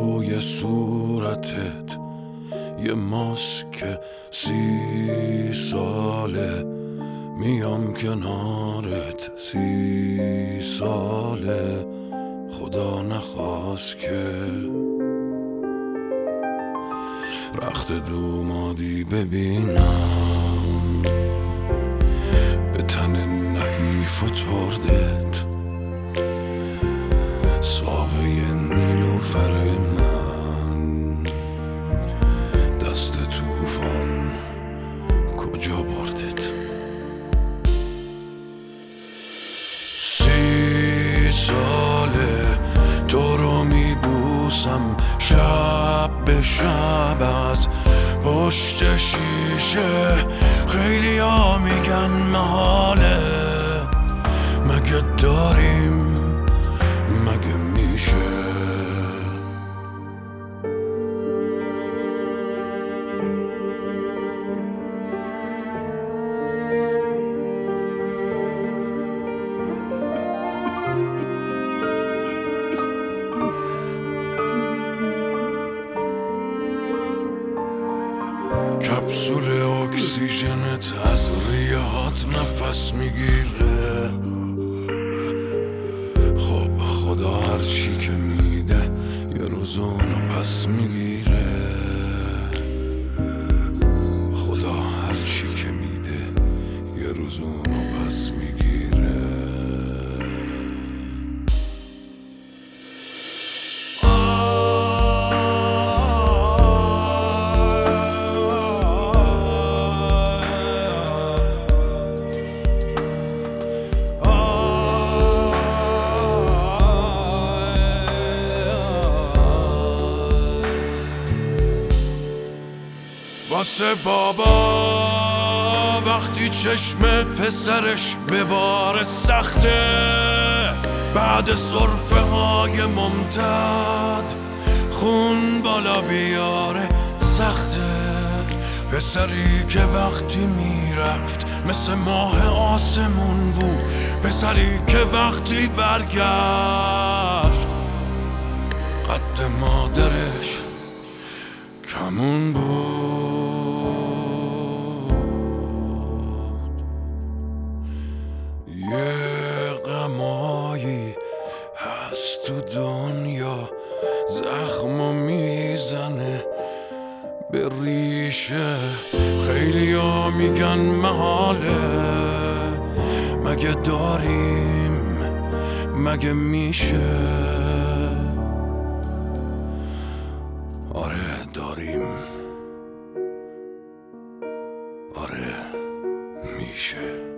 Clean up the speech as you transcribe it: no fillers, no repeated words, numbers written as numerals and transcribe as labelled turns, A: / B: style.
A: روی صورتت یه ماسک 30 ساله، میام کنارت 30 ساله، خدا نخواست که رخت دومادی ببینم به تن نحیف و تردت، ساقه نیلوفر من، دست توفان کجا بردت؟ 30 ساله تو رو میبوسم شب به شب از پشت شیشه، خیلی ها میگن محاله، مگه داریم مگه میشه؟ کپسول اکسیژنت از ریهات نفس میگیره، خب خدا هرچی که میده یه روز اونو پس میگیره، خدا هرچی که میده یه روز اونو پس میگیره. واسه بابا وقتی چشم پسرش به بار سخته، بعد سرفه های ممتد خون بالا بیاره سخته، پسری که وقتی میرفت مثل ماه آسمون بود، پسری که وقتی برگشت قد مادرش کمون بود. یه غمایی هست تو دنیا زخمو میزنه به ریشه، خیلی ها میگن محاله، مگه داریم مگه میشه؟ آره داریم، آره میشه.